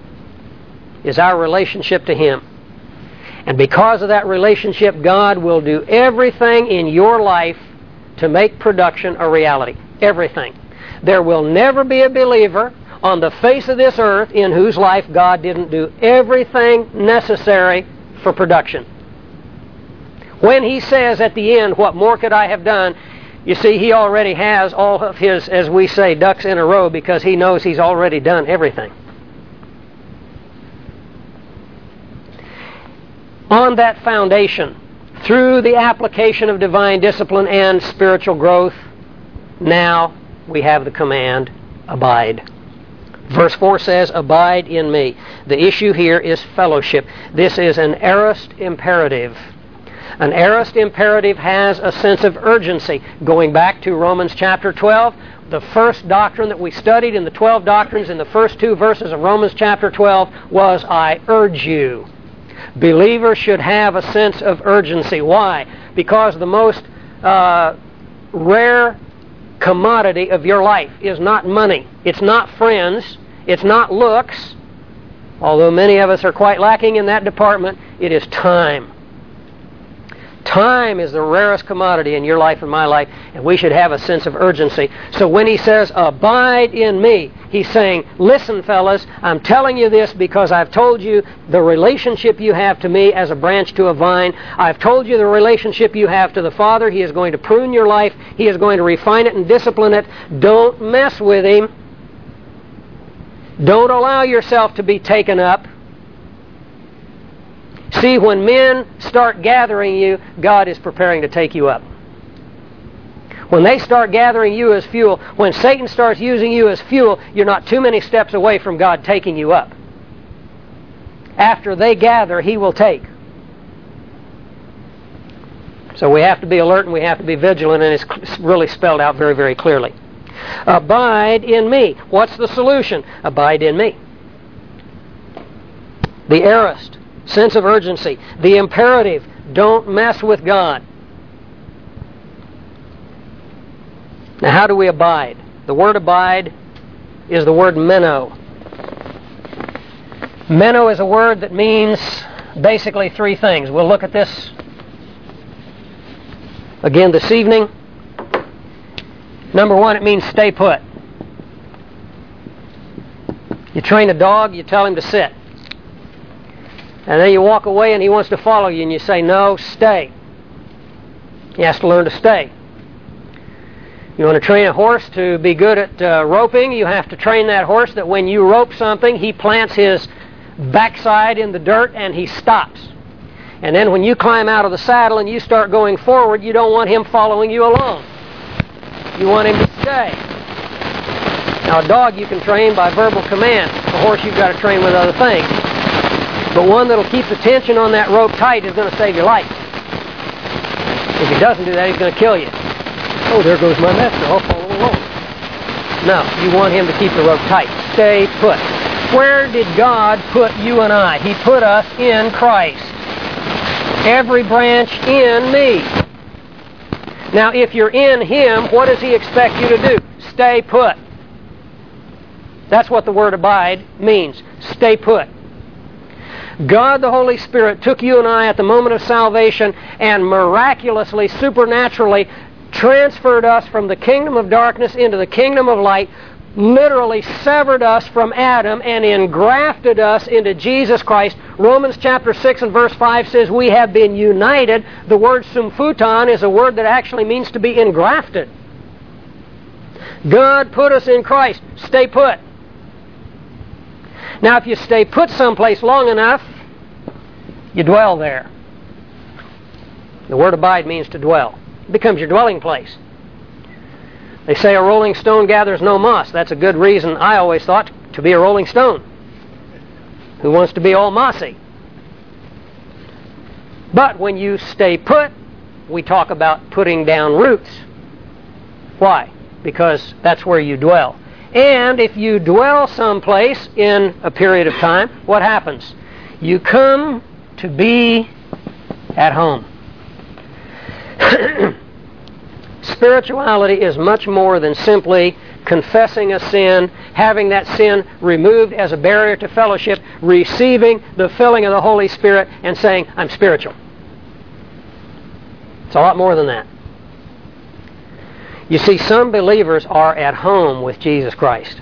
is our relationship to Him. And because of that relationship, God will do everything in your life to make production a reality. Everything. There will never be a believer on the face of this earth in whose life God didn't do everything necessary for production. When He says at the end, what more could I have done? You see, He already has all of His, as we say, ducks in a row, because He knows He's already done everything. On that foundation, through the application of divine discipline and spiritual growth, now we have the command, abide. Verse 4 says, abide in me. The issue here is fellowship. This is an aorist imperative. An aorist imperative has a sense of urgency. Going back to Romans chapter 12, the first doctrine that we studied in the 12 doctrines in the first 2 verses of Romans chapter 12 was, I urge you. Believers should have a sense of urgency. Why? Because the most rare commodity of your life is not money. It's not friends. It's not looks. Although many of us are quite lacking in that department, it is time. Time is the rarest commodity in your life and my life, and we should have a sense of urgency. So when He says, abide in me, He's saying, listen, fellas, I'm telling you this because I've told you the relationship you have to me as a branch to a vine. I've told you the relationship you have to the Father. He is going to prune your life. He is going to refine it and discipline it. Don't mess with Him. Don't allow yourself to be taken up. See, when men start gathering you, God is preparing to take you up. When they start gathering you as fuel, when Satan starts using you as fuel, you're not too many steps away from God taking you up. After they gather, He will take. So we have to be alert and we have to be vigilant, and it's really spelled out very, very clearly. Abide in me. What's the solution? Abide in me. The aorist sense of urgency. The imperative, don't mess with God. Now, how do we abide? The word abide is the word meno. Meno is a word that means basically three things. We'll look at this again this evening. Number one, it means stay put. You train a dog, you tell him to sit. And then you walk away and he wants to follow you and you say, no, stay. He has to learn to stay. You want to train a horse to be good at roping, you have to train that horse that when you rope something, he plants his backside in the dirt and he stops. And then when you climb out of the saddle and you start going forward, you don't want him following you along. You want him to stay. Now, a dog you can train by verbal command. A horse you've got to train with other things. But one that'll keep the tension on that rope tight is going to save your life. If he doesn't do that, he's going to kill you. Oh, there goes my master. I'll follow along. No, you want him to keep the rope tight. Stay put. Where did God put you and I? He put us in Christ. Every branch in me. Now, if you're in Him, what does He expect you to do? Stay put. That's what the word abide means. Stay put. God the Holy Spirit took you and I at the moment of salvation and miraculously, supernaturally transferred us from the kingdom of darkness into the kingdom of light, literally severed us from Adam and engrafted us into Jesus Christ. Romans chapter 6 and verse 5 says we have been united. The word symphuton is a word that actually means to be engrafted. God put us in Christ. Stay put. Now, if you stay put someplace long enough, you dwell there. The word abide means to dwell. It becomes your dwelling place. They say a rolling stone gathers no moss. That's a good reason, I always thought, to be a rolling stone. Who wants to be all mossy? But when you stay put, we talk about putting down roots. Why? Because that's where you dwell. And if you dwell someplace in a period of time, what happens? You come to be at home. Spirituality is much more than simply confessing a sin, having that sin removed as a barrier to fellowship, receiving the filling of the Holy Spirit, and saying, I'm spiritual. It's a lot more than that. You see, some believers are at home with Jesus Christ.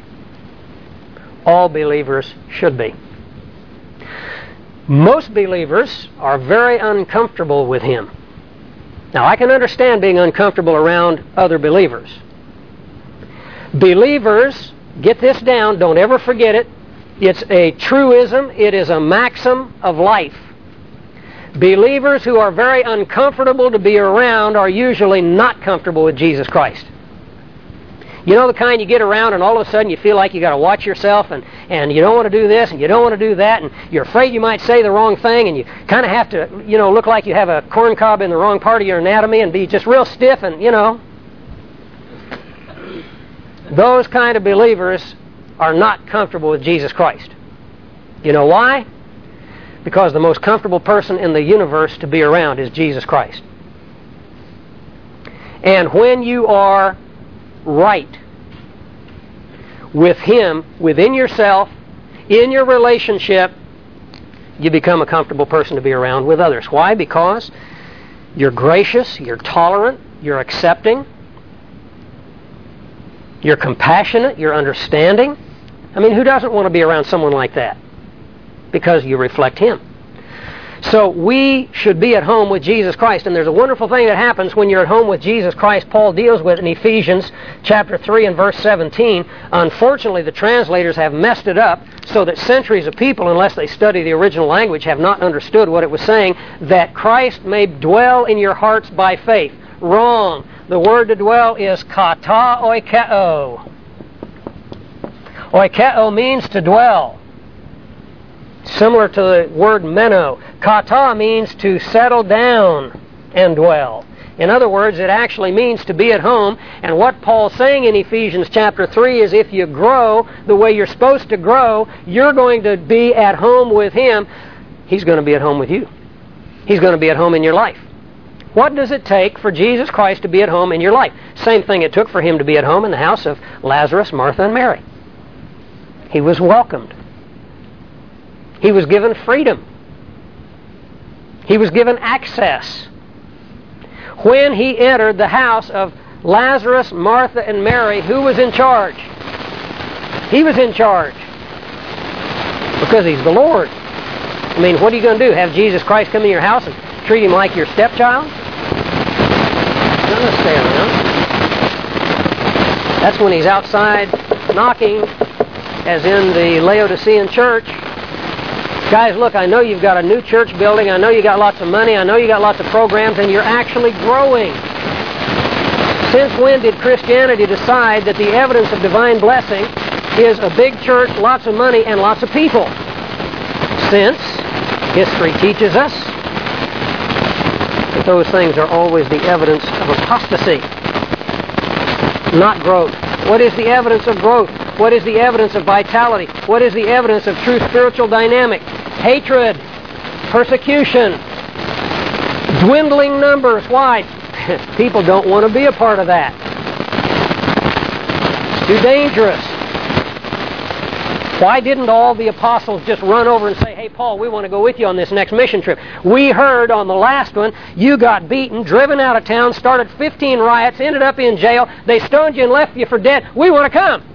All believers should be. Most believers are very uncomfortable with Him. Now, I can understand being uncomfortable around other believers. Believers, get this down, don't ever forget it. It's a truism, it is a maxim of life. Believers who are very uncomfortable to be around are usually not comfortable with Jesus Christ. You know the kind you get around and all of a sudden you feel like you got to watch yourself and you don't want to do this and you don't want to do that and you're afraid you might say the wrong thing and you kind of have to, look like you have a corn cob in the wrong part of your anatomy and be just real stiff and, Those kind of believers are not comfortable with Jesus Christ. You know why? Because the most comfortable person in the universe to be around is Jesus Christ. And when you are right with Him, within yourself, in your relationship, you become a comfortable person to be around with others. Why? Because you're gracious, you're tolerant, you're accepting, you're compassionate, you're understanding. I mean, who doesn't want to be around someone like that? Because you reflect Him. So we should be at home with Jesus Christ. And there's a wonderful thing that happens when you're at home with Jesus Christ. Paul deals with in Ephesians chapter 3 and verse 17. Unfortunately, the translators have messed it up so that centuries of people, unless they study the original language, have not understood what it was saying, that Christ may dwell in your hearts by faith. Wrong. The word to dwell is kata oikeo. Oikeo means to dwell. Similar to the word meno. Kata means to settle down and dwell. In other words, it actually means to be at home. And what Paul's saying in Ephesians chapter 3 is if you grow the way you're supposed to grow, you're going to be at home with Him. He's going to be at home with you. He's going to be at home in your life. What does it take for Jesus Christ to be at home in your life? Same thing it took for Him to be at home in the house of Lazarus, Martha, and Mary. He was welcomed. He was given freedom. He was given access. When He entered the house of Lazarus, Martha, and Mary, who was in charge? He was in charge. Because He's the Lord. I mean, what are you going to do? Have Jesus Christ come in your house and treat Him like your stepchild? Not necessarily, no. That's when He's outside knocking, as in the Laodicean church. Guys, look, I know you've got a new church building. I know you got lots of money. I know you got lots of programs, and you're actually growing. Since when did Christianity decide that the evidence of divine blessing is a big church, lots of money, and lots of people? Since history teaches us that those things are always the evidence of apostasy, not growth. What is the evidence of growth? What is the evidence of vitality? What is the evidence of true spiritual dynamic? Hatred, persecution, dwindling numbers. Why? People don't want to be a part of that. It's too dangerous. Why didn't all the apostles just run over and say, hey, Paul, we want to go with you on this next mission trip? We heard on the last one, you got beaten, driven out of town, started 15 riots, ended up in jail, they stoned you and left you for dead. We want to come.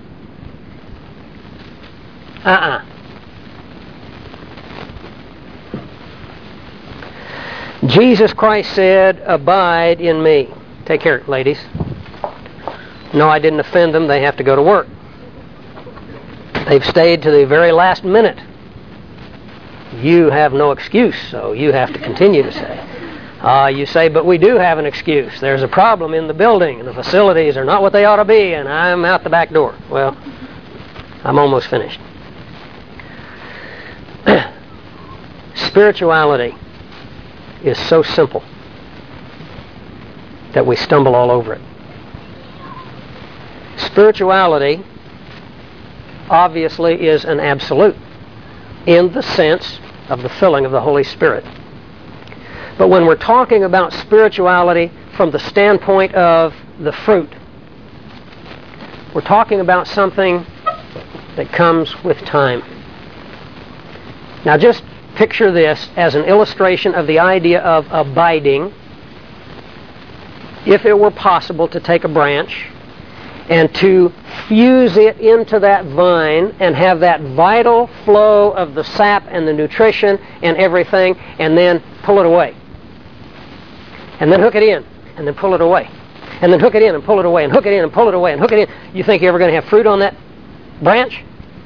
Jesus Christ said, abide in me. Take care, ladies. No, I didn't offend them. They have to go to work. They've stayed to the very last minute. You have no excuse, so you have to continue to say. You say, but we do have an excuse. There's a problem in the building, and the facilities are not what they ought to be, and I'm out the back door. Well, I'm almost finished. Spirituality is so simple that we stumble all over it. Spirituality obviously is an absolute in the sense of the filling of the Holy Spirit. But when we're talking about spirituality from the standpoint of the fruit, we're talking about something that comes with time. Now just picture this as an illustration of the idea of abiding. If it were possible to take a branch and to fuse it into that vine and have that vital flow of the sap and the nutrition and everything, and then pull it away. And then hook it in, and then pull it away. And then hook it in and pull it away, and hook it in and pull it away, and hook it in. You think you're ever going to have fruit on that branch?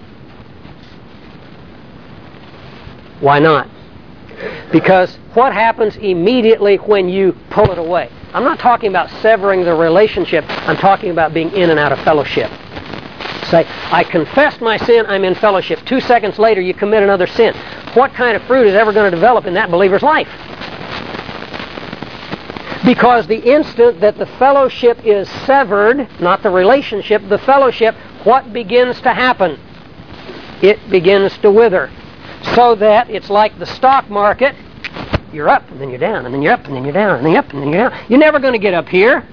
Why not? Because what happens immediately when you pull it away? I'm not talking about severing the relationship. I'm talking about being in and out of fellowship. Say, I confessed my sin, I'm in fellowship. 2 seconds later, you commit another sin. What kind of fruit is ever going to develop in that believer's life? Because the instant that the fellowship is severed, not the relationship, the fellowship, what begins to happen? It begins to wither. So that it's like the stock market. You're up, and then you're down, and then you're up, and then you're down, and then you're up, and then you're down. You're never going to get up here.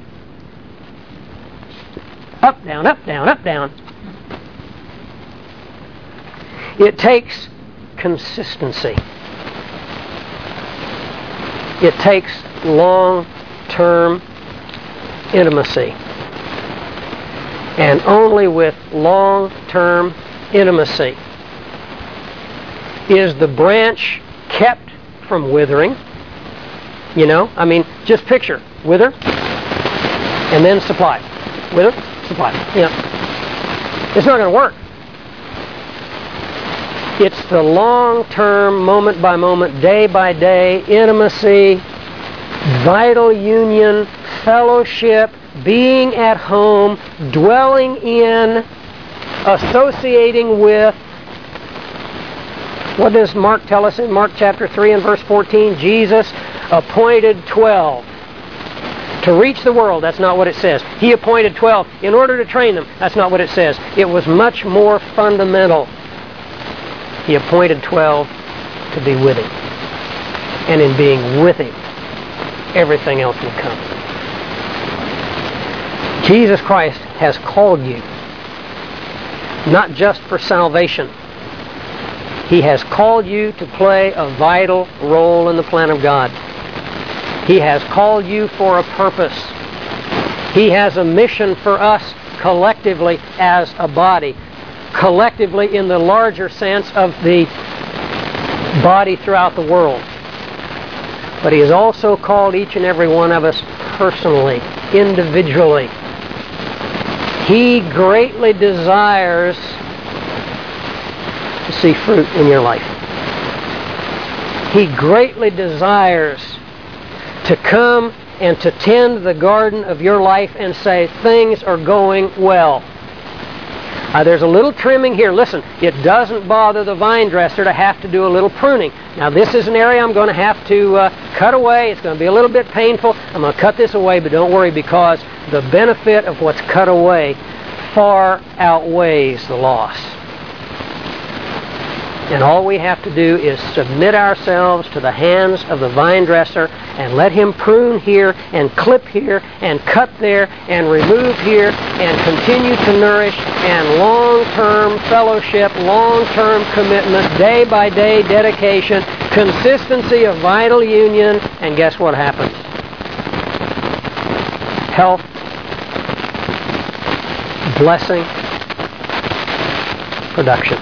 Up, down, up, down, up, down. It takes consistency. It takes long-term intimacy. And only with long-term intimacy is the branch kept from withering. You know, I mean, just picture, wither, and then supply. Wither, supply. Yeah. It's not going to work. It's the long-term, moment-by-moment, day-by-day intimacy, vital union, fellowship, being at home, dwelling in, associating with. What does Mark tell us in Mark chapter 3 and verse 14? Jesus appointed 12 to reach the world. That's not what it says. He appointed 12 in order to train them. That's not what it says. It was much more fundamental. He appointed 12 to to be with Him. And in being with Him, everything else will come. Jesus Christ has called you, not just for salvation. He has called you to play a vital role in the plan of God. He has called you for a purpose. He has a mission for us collectively as a body. Collectively in the larger sense of the body throughout the world. But He has also called each and every one of us personally, individually. He greatly desires to see fruit in your life. He greatly desires to come and to tend the garden of your life and say, things are going well. There's a little trimming here. Listen, it doesn't bother the vine dresser to have to do a little pruning. Now, this is an area I'm going to have to cut away. It's going to be a little bit painful. I'm going to cut this away, but don't worry, because the benefit of what's cut away far outweighs the loss. And all we have to do is submit ourselves to the hands of the vine dresser and let Him prune here and clip here and cut there and remove here and continue to nourish and long-term fellowship, long-term commitment, day-by-day dedication, consistency of vital union, and guess what happens? Health, blessing, production.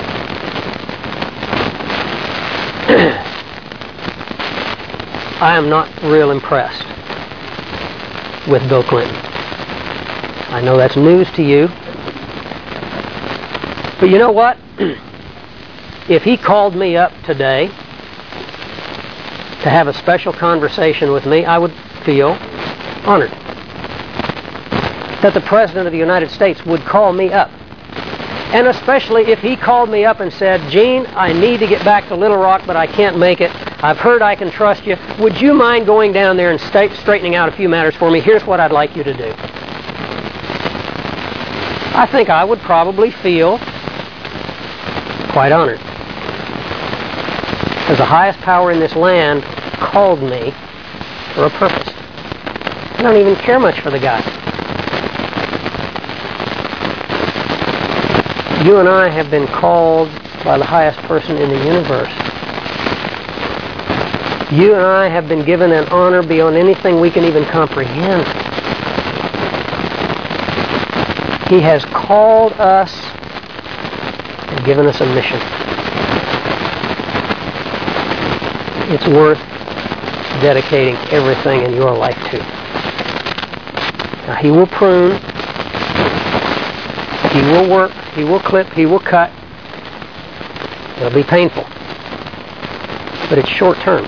I am not real impressed with Bill Clinton. I know that's news to you. But you know what? If he called me up today to have a special conversation with me, I would feel honored. That the President of the United States would call me up. And especially if he called me up and said, Gene, I need to get back to Little Rock, but I can't make it. I've heard I can trust you. Would you mind going down there and straightening out a few matters for me? Here's what I'd like you to do. I think I would probably feel quite honored. Because the highest power in this land called me for a purpose. I don't even care much for the guy. You and I have been called by the highest person in the universe. You and I have been given an honor beyond anything we can even comprehend. He has called us and given us a mission. It's worth dedicating everything in your life to. Now, He will prune, He will work, He will clip, He will cut. It'll be painful. But it's short term.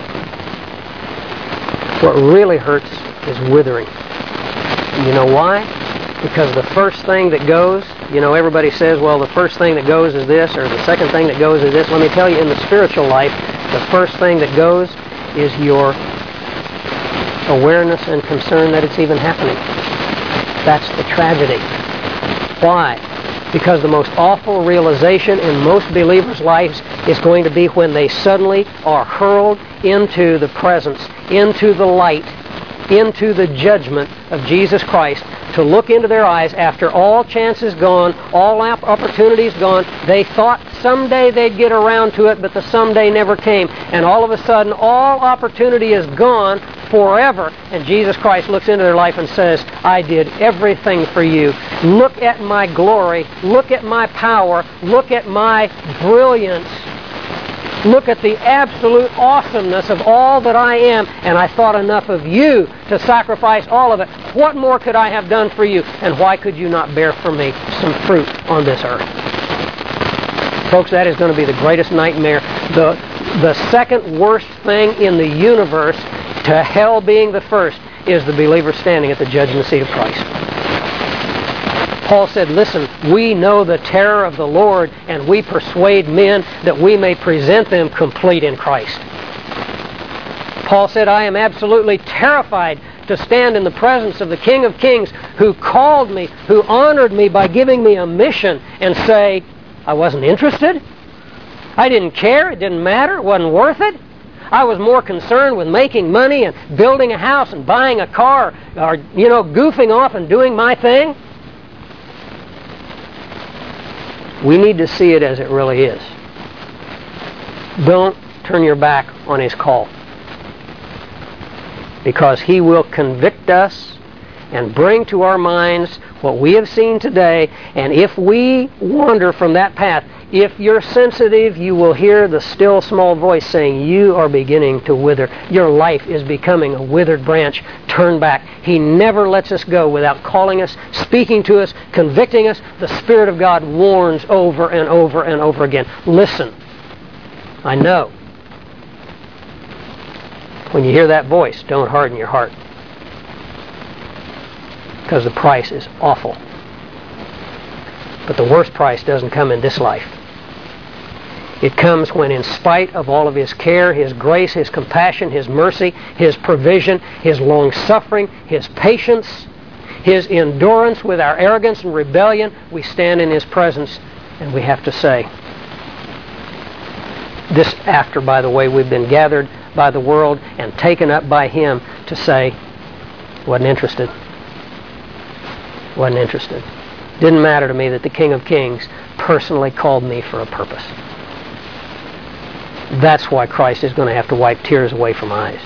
What really hurts is withering. And you know why? Because the first thing that goes, everybody says, well, the first thing that goes is this, or the second thing that goes is this. Let me tell you, in the spiritual life, the first thing that goes is your awareness and concern that it's even happening. That's the tragedy. Why? Because the most awful realization in most believers' lives is going to be when they suddenly are hurled into the presence, into the light, into the judgment of Jesus Christ, to look into their eyes after all chances gone, all opportunities gone. They thought someday they'd get around to it, but the someday never came. And all of a sudden, all opportunity is gone forever. And Jesus Christ looks into their life and says, I did everything for you. Look at my glory. Look at my power. Look at my brilliance. Look at the absolute awesomeness of all that I am, and I thought enough of you to sacrifice all of it. What more could I have done for you, and why could you not bear for me some fruit on this earth? Folks, that is going to be the greatest nightmare. The second worst thing in the universe, to hell being the first, is the believer standing at the judgment seat of Christ. Paul said, listen, we know the terror of the Lord, and we persuade men that we may present them complete in Christ. Paul said, I am absolutely terrified to stand in the presence of the King of Kings, who called me, who honored me by giving me a mission, and say, I wasn't interested? I didn't care. It didn't matter. It wasn't worth it. I was more concerned with making money and building a house and buying a car or, goofing off and doing my thing. We need to see it as it really is. Don't turn your back on His call, because He will convict us and bring to our minds what we have seen today. And if we wander from that path, if you're sensitive, you will hear the still small voice saying, you are beginning to wither. Your life is becoming a withered branch. Turn back. He never lets us go without calling us, speaking to us, convicting us. The Spirit of God warns over and over and over again. Listen. I know. When you hear that voice, don't harden your heart, because the price is awful. But the worst price doesn't come in this life. It comes when, in spite of all of His care, His grace, His compassion, His mercy, His provision, His long-suffering, His patience, His endurance with our arrogance and rebellion, we stand in His presence and we have to say, this after, by the way, we've been gathered by the world and taken up by Him, to say, wasn't interested. Wasn't interested. Didn't matter to me that the King of Kings personally called me for a purpose. That's why Christ is going to have to wipe tears away from eyes.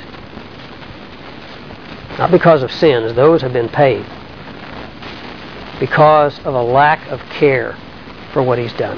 Not because of sins, those have been paid. Because of a lack of care for what He's done.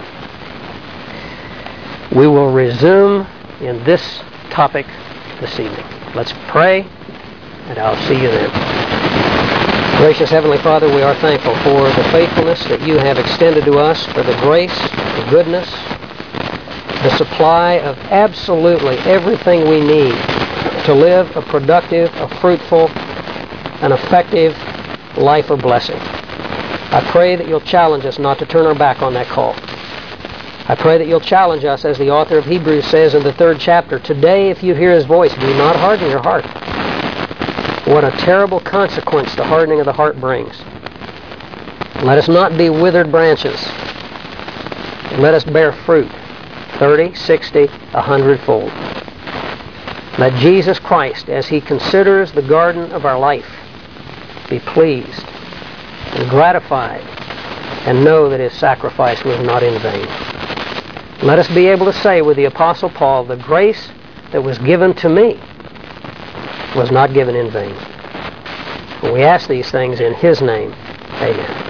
We will resume in this topic this evening. Let's pray, and I'll see you then. Gracious Heavenly Father, we are thankful for the faithfulness that You have extended to us, for the grace, the goodness, the supply of absolutely everything we need to live a productive, a fruitful, an effective life of blessing. I pray that You'll challenge us not to turn our back on that call. I pray that You'll challenge us, as the author of Hebrews says in the 3rd chapter, today if you hear His voice, do not harden your heart. What a terrible consequence the hardening of the heart brings. Let us not be withered branches. Let us bear fruit, 30, 60, 100-fold. Let Jesus Christ, as He considers the garden of our life, be pleased and gratified and know that His sacrifice was not in vain. Let us be able to say with the Apostle Paul, the grace that was given to me was not given in vain. We ask these things in His name. Amen.